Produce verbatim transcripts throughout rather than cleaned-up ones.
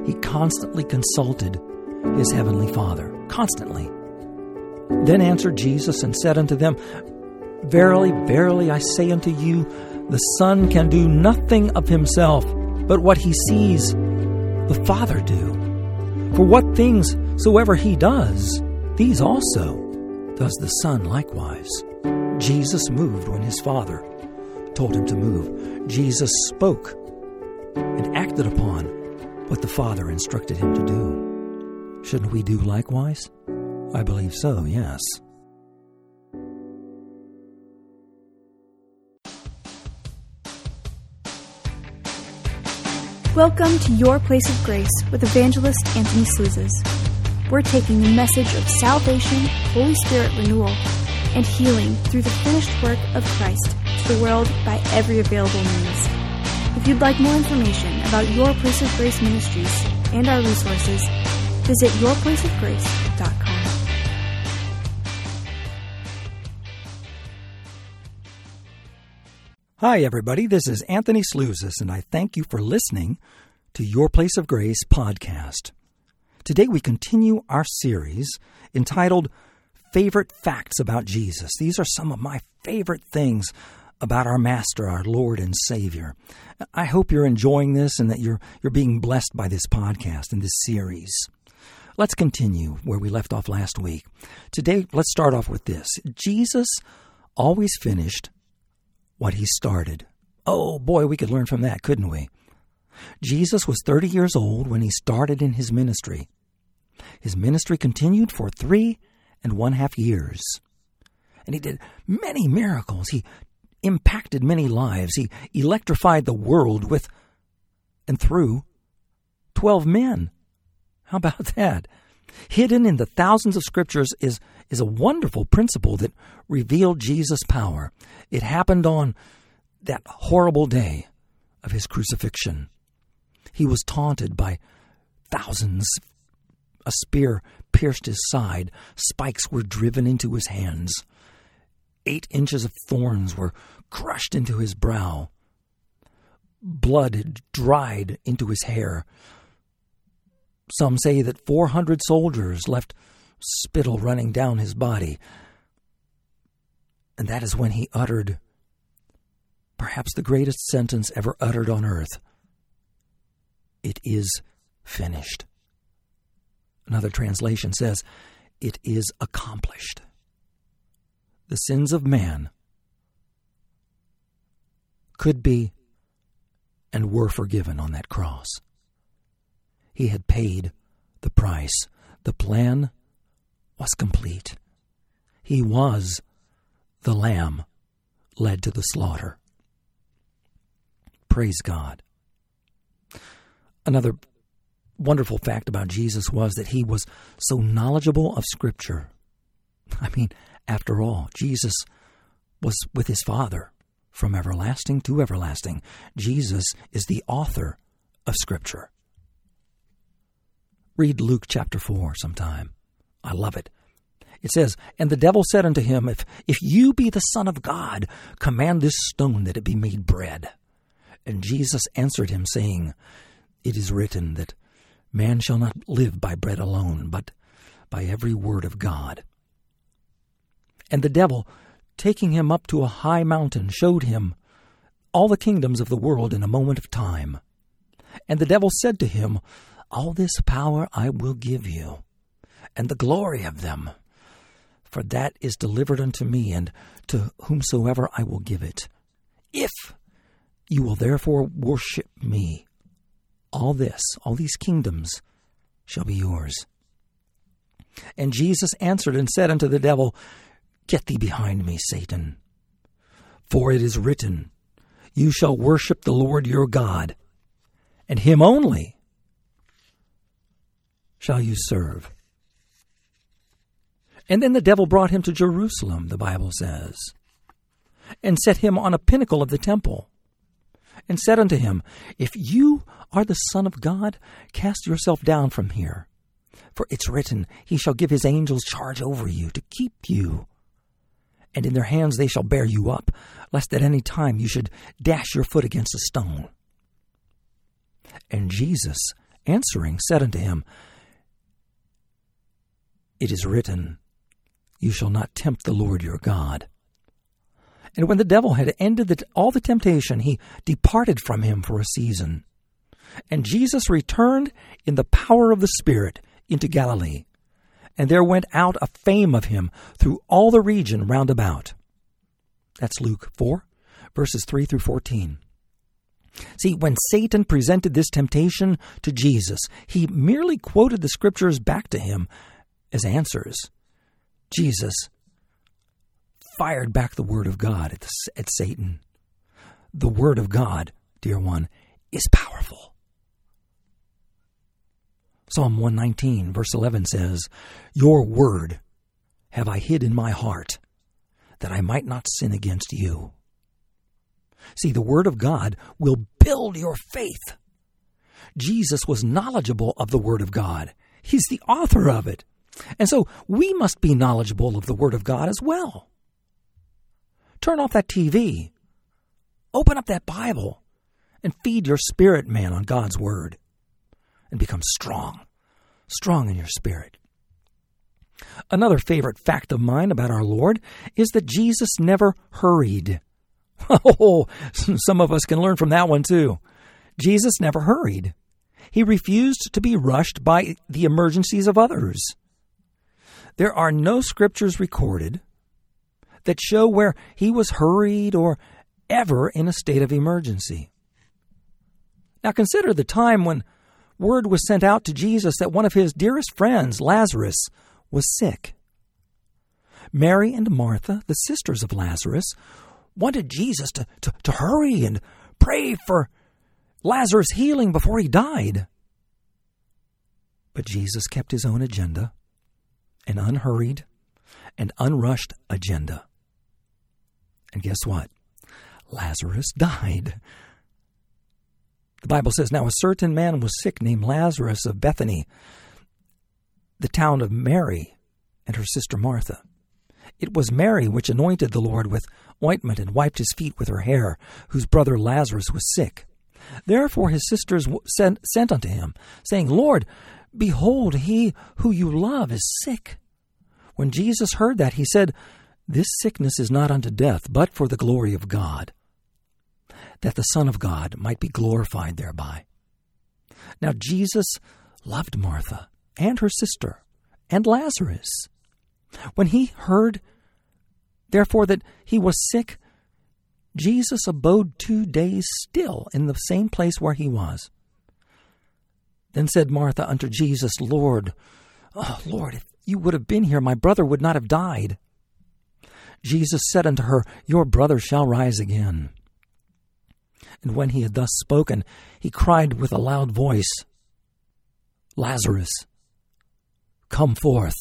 he constantly consulted his heavenly Father. Constantly. Then answered Jesus and said unto them, Verily, verily, I say unto you, the Son can do nothing of himself, but what he sees the Father do. For what things soever he does, these also does the Son likewise. Jesus moved when his Father told him to move. Jesus spoke and acted upon what the Father instructed him to do. Shouldn't we do likewise? I believe so, yes. Welcome to Your Place of Grace with Evangelist Anthony Slouzes. We're taking the message of salvation, Holy Spirit renewal, and healing through the finished work of Christ to the world by every available means. If you'd like more information about Your Place of Grace Ministries and our resources, visit your place of grace dot com. Hi, everybody. This is Anthony Slouzes, and I thank you for listening to Your Place of Grace podcast. Today, we continue our series entitled Favorite Facts About Jesus. These are some of my favorite things about our Master, our Lord and Savior. I hope you're enjoying this and that you're you're being blessed by this podcast and this series. Let's continue where we left off last week. Today, let's start off with this. Jesus always finished what he started. Oh boy, we could learn from that, couldn't we? Jesus was thirty years old when he started in his ministry. His ministry continued for three and one half years. And he did many miracles. He impacted many lives. He electrified the world with and through twelve men. How about that? Hidden in the thousands of scriptures is, is a wonderful principle that revealed Jesus' power. It happened on that horrible day of his crucifixion. He was taunted by thousands. A spear pierced his side. Spikes were driven into his hands. Eight inches of thorns were crushed into his brow. Blood had dried into his hair. Some say that four hundred soldiers left spittle running down his body. And that is when he uttered perhaps the greatest sentence ever uttered on earth. It is finished. Another translation says, it is accomplished. The sins of man could be and were forgiven on that cross. He had paid the price. The plan was complete. He was the lamb led to the slaughter. Praise God. Another wonderful fact about Jesus was that he was so knowledgeable of Scripture. I mean, after all, Jesus was with his Father from everlasting to everlasting. Jesus is the author of Scripture. Read Luke chapter four sometime. I love it. It says, And the devil said unto him, If if you be the Son of God, command this stone that it be made bread. And Jesus answered him, saying, It is written that man shall not live by bread alone, but by every word of God. And the devil, taking him up to a high mountain, showed him all the kingdoms of the world in a moment of time. And the devil said to him, All this power I will give you, and the glory of them, for that is delivered unto me, and to whomsoever I will give it. If you will therefore worship me, all this, all these kingdoms shall be yours. And Jesus answered and said unto the devil, Get thee behind me, Satan, for it is written, You shall worship the Lord your God, and him only shall you serve. And then the devil brought him to Jerusalem, the Bible says, and set him on a pinnacle of the temple, and said unto him, If you are the Son of God, cast yourself down from here. For it's written, He shall give His angels charge over you to keep you. And in their hands they shall bear you up, lest at any time you should dash your foot against a stone. And Jesus answering said unto him, It is written, You shall not tempt the Lord your God. And when the devil had ended the, all the temptation, he departed from him for a season. And Jesus returned in the power of the Spirit into Galilee. And there went out a fame of him through all the region round about. That's Luke four, verses three through fourteen. See, when Satan presented this temptation to Jesus, he merely quoted the Scriptures back to him as answers. Jesus fired back the Word of God at, the, at Satan. The Word of God, dear one, is powerful. Psalm one nineteen, verse eleven says, Your word have I hid in my heart, that I might not sin against you. See, the Word of God will build your faith. Jesus was knowledgeable of the Word of God. He's the author of it. And so we must be knowledgeable of the Word of God as well. Turn off that T V. Open up that Bible and feed your spirit, man, on God's Word. And become strong, strong in your spirit. Another favorite fact of mine about our Lord is that Jesus never hurried. Oh, some of us can learn from that one too. Jesus never hurried. He refused to be rushed by the emergencies of others. There are no scriptures recorded that show where he was hurried or ever in a state of emergency. Now consider the time when word was sent out to Jesus that one of his dearest friends, Lazarus, was sick. Mary and Martha, the sisters of Lazarus, wanted Jesus to, to, to hurry and pray for Lazarus' healing before he died. But Jesus kept his own agenda, an unhurried and unrushed agenda. And guess what? Lazarus died. The Bible says, Now a certain man was sick named Lazarus of Bethany, the town of Mary and her sister Martha. It was Mary which anointed the Lord with ointment and wiped his feet with her hair, whose brother Lazarus was sick. Therefore his sisters sent, sent unto him, saying, Lord, behold, he who you love is sick. When Jesus heard that, he said, This sickness is not unto death, but for the glory of God, that the Son of God might be glorified thereby. Now Jesus loved Martha and her sister and Lazarus. When he heard, therefore, that he was sick, Jesus abode two days still in the same place where he was. Then said Martha unto Jesus, Lord, oh, Lord, if you would have been here, my brother would not have died. Jesus said unto her, Your brother shall rise again. And when he had thus spoken, he cried with a loud voice, Lazarus, come forth.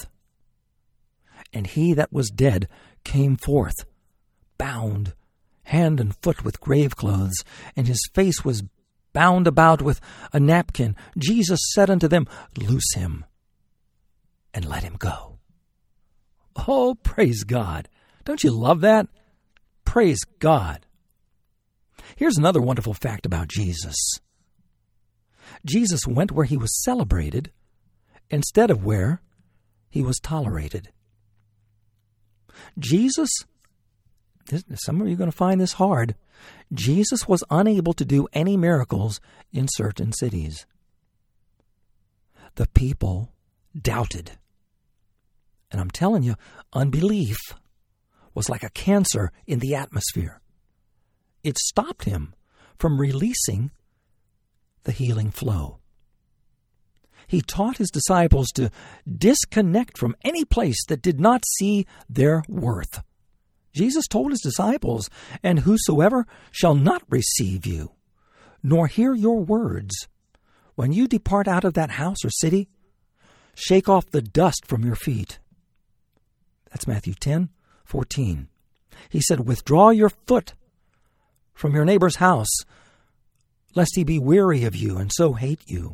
And he that was dead came forth, bound hand and foot with grave clothes, and his face was bound about with a napkin. Jesus said unto them, Loose him, and let him go. Oh, praise God. Don't you love that? Praise God. Here's another wonderful fact about Jesus. Jesus went where he was celebrated instead of where he was tolerated. Jesus, this, some of you are going to find this hard, Jesus was unable to do any miracles in certain cities. The people doubted. And I'm telling you, unbelief was like a cancer in the atmosphere. It stopped him from releasing the healing flow. He taught his disciples to disconnect from any place that did not see their worth. Jesus told his disciples, And whosoever shall not receive you, nor hear your words, when you depart out of that house or city, shake off the dust from your feet. That's Matthew ten fourteen. He said, Withdraw your foot from your neighbor's house, lest he be weary of you and so hate you.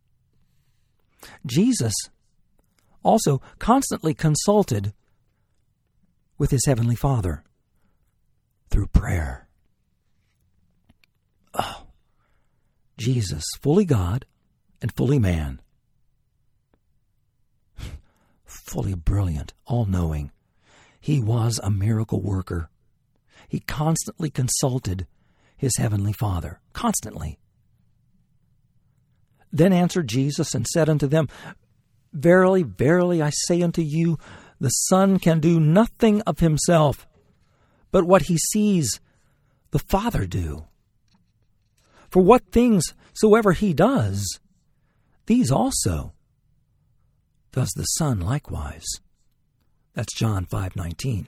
Jesus also constantly consulted with his heavenly Father through prayer. Oh, Jesus, fully God and fully man. Fully brilliant, all-knowing. He was a miracle worker. He constantly consulted his heavenly Father. Constantly. Then answered Jesus and said unto them, Verily, verily, I say unto you, the Son can do nothing of himself, but what he sees the Father do. For what things soever he does, these also does the Son likewise. That's John five nineteen.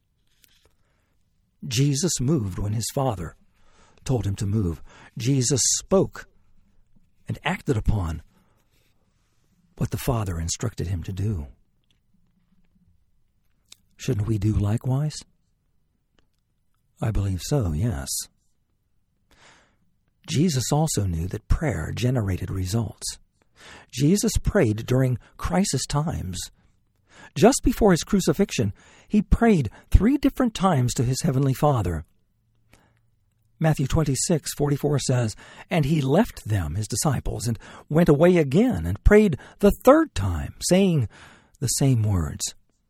Jesus moved when his Father told him to move. Jesus spoke and acted upon what the Father instructed him to do. Shouldn't we do likewise? I believe so, yes. Jesus also knew that prayer generated results. Jesus prayed during crisis times. Just before his crucifixion, he prayed three different times to his heavenly Father. Matthew twenty-six forty-four says, And he left them, his disciples, and went away again, and prayed the third time, saying the same words.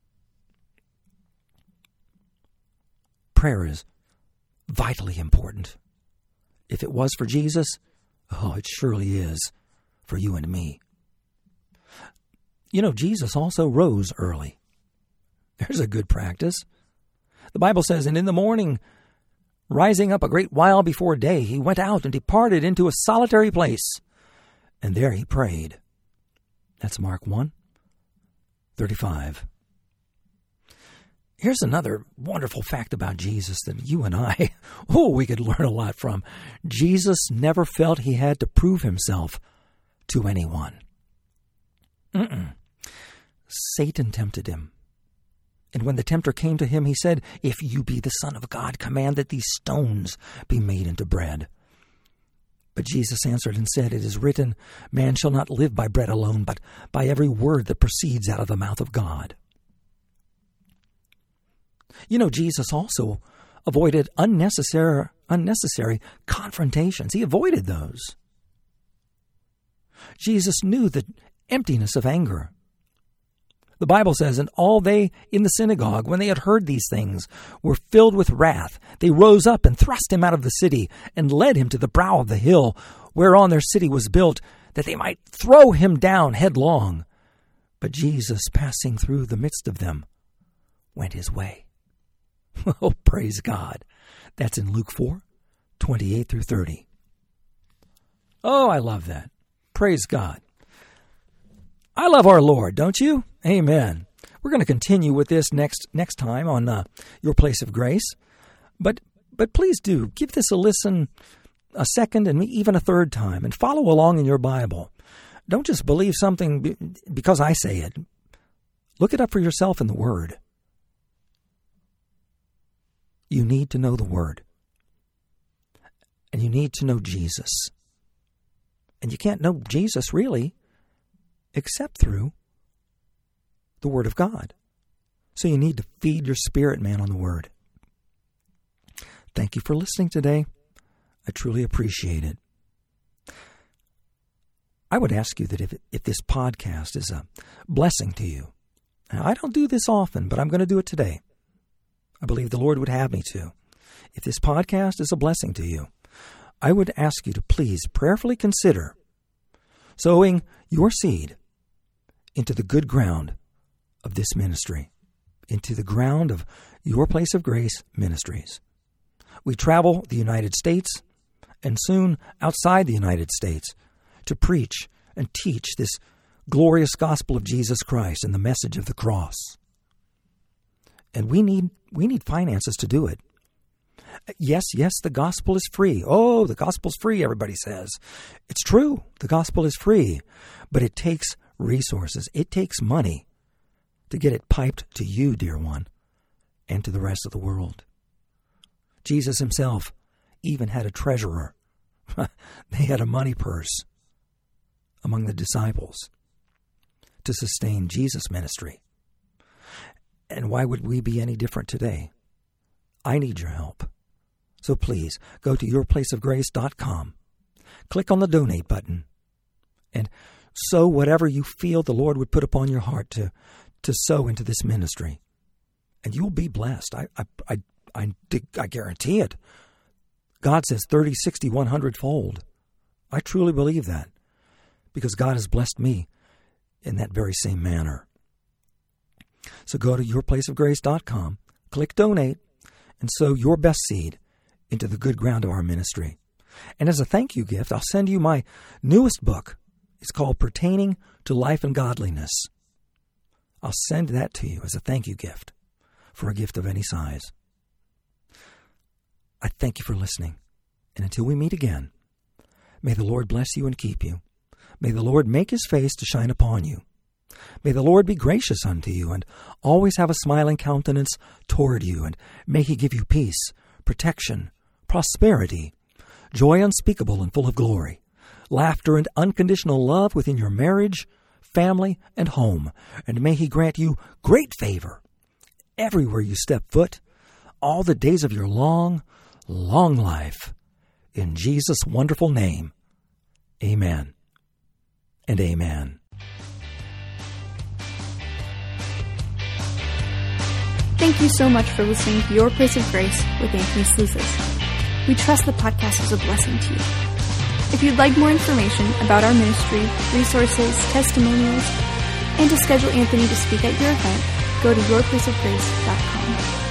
Prayer is vitally important. If it was for Jesus, oh, it surely is for you and me. You know, Jesus also rose early. There's a good practice. The Bible says, And in the morning, rising up a great while before day, he went out and departed into a solitary place, and there he prayed. That's Mark one thirty-five. Here's another wonderful fact about Jesus that you and I, oh, we could learn a lot from. Jesus never felt he had to prove himself to anyone. Mm-mm. Satan tempted him. And when the tempter came to him, he said, If you be the Son of God, command that these stones be made into bread. But Jesus answered and said, It is written, Man shall not live by bread alone, but by every word that proceeds out of the mouth of God. You know, Jesus also avoided unnecessary, unnecessary confrontations. He avoided those. Jesus knew the emptiness of anger. The Bible says, And all they in the synagogue, when they had heard these things, were filled with wrath. They rose up and thrust him out of the city, and led him to the brow of the hill, whereon their city was built, that they might throw him down headlong. But Jesus, passing through the midst of them, went his way. Oh, praise God. That's in Luke four twenty-eight through thirty. Oh, I love that. Praise God. I love our Lord, don't you? Amen. We're going to continue with this next next time on uh, Your Place of Grace. But but please do give this a listen a second and even a third time, and follow along in your Bible. Don't just believe something be, because I say it. Look it up for yourself in the Word. You need to know the Word. And you need to know Jesus. And you can't know Jesus, really, except through the Word of God. So you need to feed your spirit, man, on the Word. Thank you for listening today. I truly appreciate it. I would ask you that if, if this podcast is a blessing to you, now, I don't do this often, but I'm going to do it today. I believe the Lord would have me to. If this podcast is a blessing to you, I would ask you to please prayerfully consider sowing your seed into the good ground of this ministry, into the ground of Your Place of Grace Ministries. We travel the United States and soon outside the United States to preach and teach this glorious gospel of Jesus Christ and the message of the cross. And we need we need finances to do it. Yes, yes, the gospel is free. Oh, the gospel's free, everybody says. It's true. The gospel is free. But it takes resources. It takes money to get it piped to you, dear one, and to the rest of the world. Jesus himself even had a treasurer. They had a money purse among the disciples to sustain Jesus' ministry. And why would we be any different today? I need your help. So please, go to your place of grace dot com. Click on the donate button and sow whatever you feel the Lord would put upon your heart to, to sow into this ministry. And you'll be blessed. I, I, I, I, I guarantee it. God says thirty, sixty, one hundred fold. I truly believe that because God has blessed me in that very same manner. So go to your place of grace dot com, click donate, and sow your best seed into the good ground of our ministry. And as a thank you gift, I'll send you my newest book. It's called Pertaining to Life and Godliness. I'll send that to you as a thank you gift for a gift of any size. I thank you for listening. And until we meet again, may the Lord bless you and keep you. May the Lord make his face to shine upon you. May the Lord be gracious unto you and always have a smiling countenance toward you. And may he give you peace, protection, prosperity, joy unspeakable and full of glory, laughter and unconditional love within your marriage, family, and home. And may he grant you great favor everywhere you step foot, all the days of your long, long life. In Jesus' wonderful name, amen and amen. Thank you so much for listening to Your Place of Grace with Anthony Slouzes. We trust the podcast was a blessing to you. If you'd like more information about our ministry, resources, testimonials, and to schedule Anthony to speak at your event, go to your place of grace dot com.